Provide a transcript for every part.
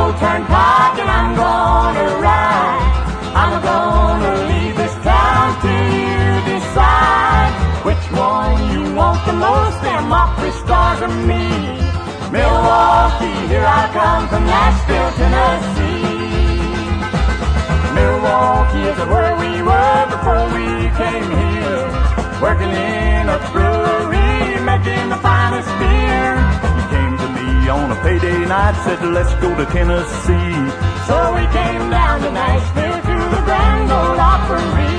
old turnpike and I'm gonna ride. I'm gonna leave this town till you decide which one you want the most, them Opry stars or me. Milwaukee, here I come from Nashville, Tennessee. Milwaukee is where we were before we came here, working in a brewery, making the finest beer. He came to me on a payday night, said let's go to Tennessee. So we came down to Nashville to the Grand Ole Opry.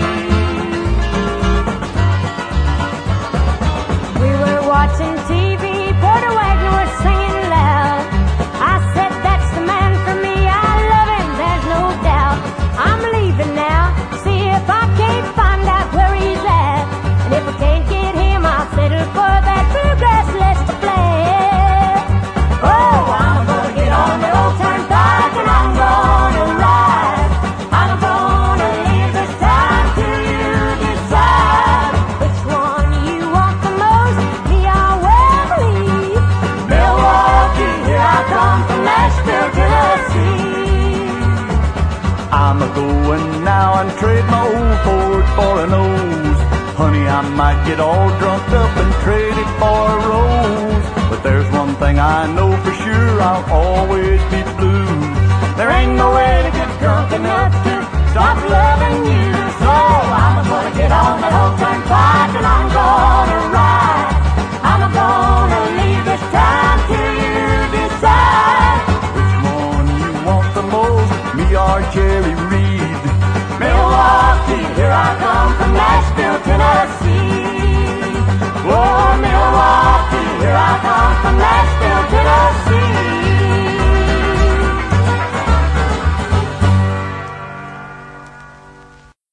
We were watching TV, Porter Wagner was singing loud. I said that's the man for me, I love him, there's no doubt. I'm leaving now, see if I can't find out where he's at. And if I can't get him, I'll settle for that bluegrass Lester Flair. Oh, I'm gonna get on the old turnpike and I'm gonna ride. I'm gonna leave this town till you decide which one you want the most, me or Waverly. Milwaukee, here I come from Nashville, Tennessee. I'm a-going now and trade my old Ford for a nose. Honey, I might get all drunk up and trade it for a rose. But there's one thing I know for sure, I'll always be blue. There ain't no way to get drunk enough to stop loving you. So I'm gonna get on that old turnpike and I'm gonna ride. I'm gonna leave this town till you decide which one you want the most, me or Jerry Reed. Milwaukee, here I come from Nashville, Tennessee.